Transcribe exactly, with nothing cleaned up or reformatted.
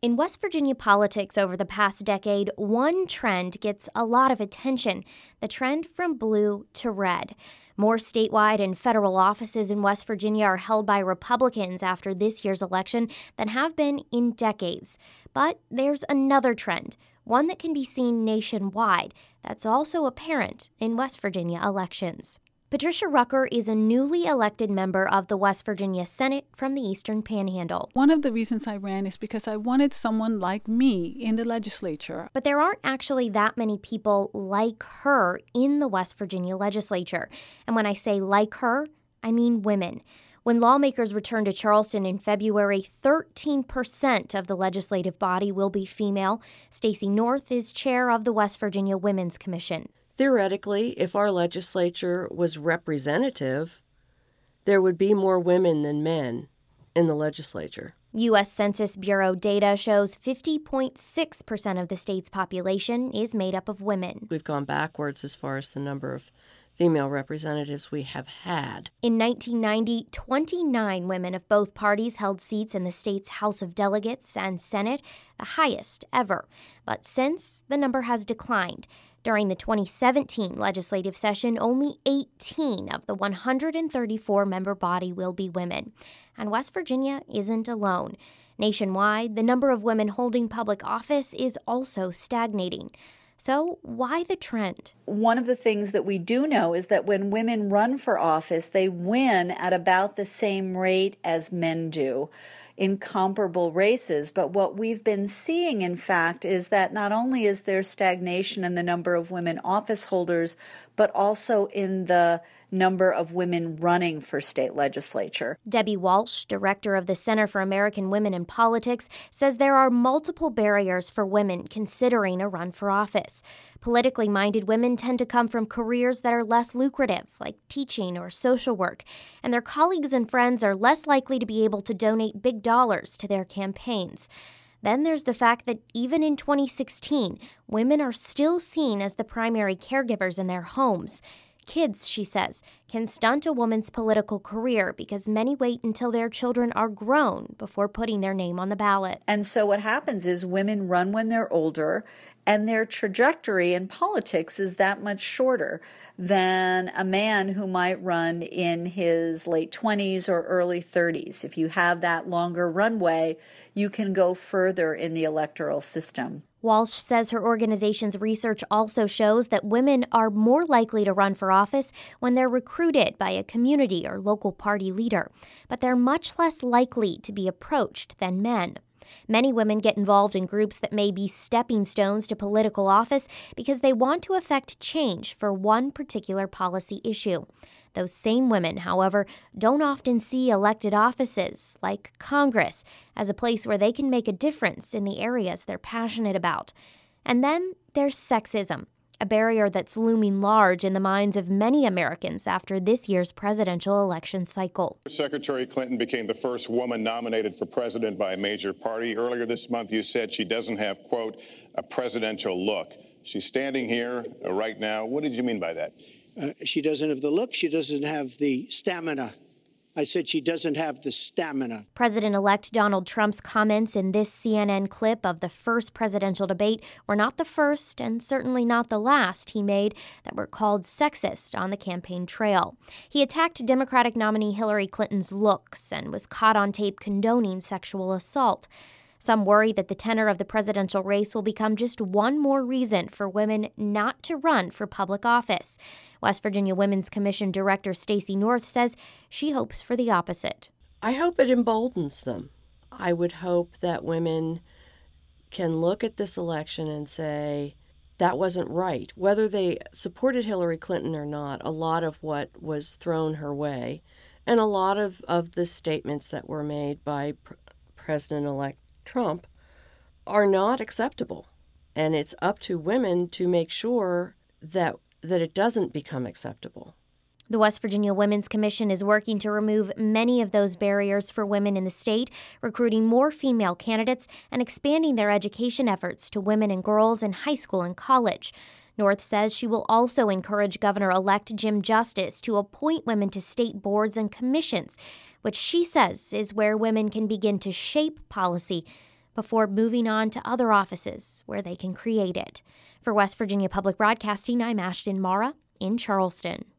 In West Virginia politics over the past decade, one trend gets a lot of attention, the trend from blue to red. More statewide and federal offices in West Virginia are held by Republicans after this year's election than have been in decades. But there's another trend, one that can be seen nationwide, that's also apparent in West Virginia elections. Patricia Rucker is a newly elected member of the West Virginia Senate from the Eastern Panhandle. One of the reasons I ran is because I wanted someone like me in the legislature. But there aren't actually that many people like her in the West Virginia legislature. And when I say like her, I mean women. When lawmakers return to Charleston in February, thirteen percent of the legislative body will be female. Stacey North is chair of the West Virginia Women's Commission. Theoretically, if our legislature was representative, there would be more women than men in the legislature. U S Census Bureau data shows fifty point six percent of the state's population is made up of women. We've gone backwards as far as the number of female representatives we have had. In nineteen ninety, twenty-nine women of both parties held seats in the state's House of Delegates and Senate, the highest ever. But since, the number has declined. During the twenty seventeen legislative session, only eighteen of the one hundred thirty-four member body will be women. And West Virginia isn't alone. Nationwide, the number of women holding public office is also stagnating. So why the trend? One of the things that we do know is that when women run for office, they win at about the same rate as men do in comparable races. But what we've been seeing, in fact, is that not only is there stagnation in the number of women office holders, but also in the number of women running for state legislature. Debbie Walsh, director of the Center for American Women in Politics, says there are multiple barriers for women considering a run for office. Politically minded women tend to come from careers that are less lucrative, like teaching or social work, and their colleagues and friends are less likely to be able to donate big dollars to their campaigns. Then there's the fact that even in twenty sixteen, women are still seen as the primary caregivers in their homes. Kids, she says, can stunt a woman's political career because many wait until their children are grown before putting their name on the ballot. And so what happens is women run when they're older, and their trajectory in politics is that much shorter than a man who might run in his late twenties or early thirties. If you have that longer runway, you can go further in the electoral system. Walsh says her organization's research also shows that women are more likely to run for office when they're recruited by a community or local party leader, but they're much less likely to be approached than men. Many women get involved in groups that may be stepping stones to political office because they want to affect change for one particular policy issue. Those same women, however, don't often see elected offices, like Congress, as a place where they can make a difference in the areas they're passionate about. And then there's sexism, a barrier that's looming large in the minds of many Americans after this year's presidential election cycle. Secretary Clinton became the first woman nominated for president by a major party. Earlier this month, you said she doesn't have, quote, a presidential look. She's standing here uh, right now. What did you mean by that? Uh, she doesn't have the look. She doesn't have the stamina. I said she doesn't have the stamina. President-elect Donald Trump's comments in this C N N clip of the first presidential debate were not the first and certainly not the last he made that were called sexist on the campaign trail. He attacked Democratic nominee Hillary Clinton's looks and was caught on tape condoning sexual assault. Some worry that the tenor of the presidential race will become just one more reason for women not to run for public office. West Virginia Women's Commission Director Stacey North says she hopes for the opposite. I hope it emboldens them. I would hope that women can look at this election and say, that wasn't right. Whether they supported Hillary Clinton or not, a lot of what was thrown her way, and a lot of, of the statements that were made by pr- President-elect Trump are not acceptable. And it's up to women to make sure that that it doesn't become acceptable. The West Virginia Women's Commission is working to remove many of those barriers for women in the state, recruiting more female candidates and expanding their education efforts to women and girls in high school and college. North says she will also encourage Governor-elect Jim Justice to appoint women to state boards and commissions, which she says is where women can begin to shape policy. before moving on to other offices where they can create it. For West Virginia Public Broadcasting, I'm Ashton Mara in Charleston.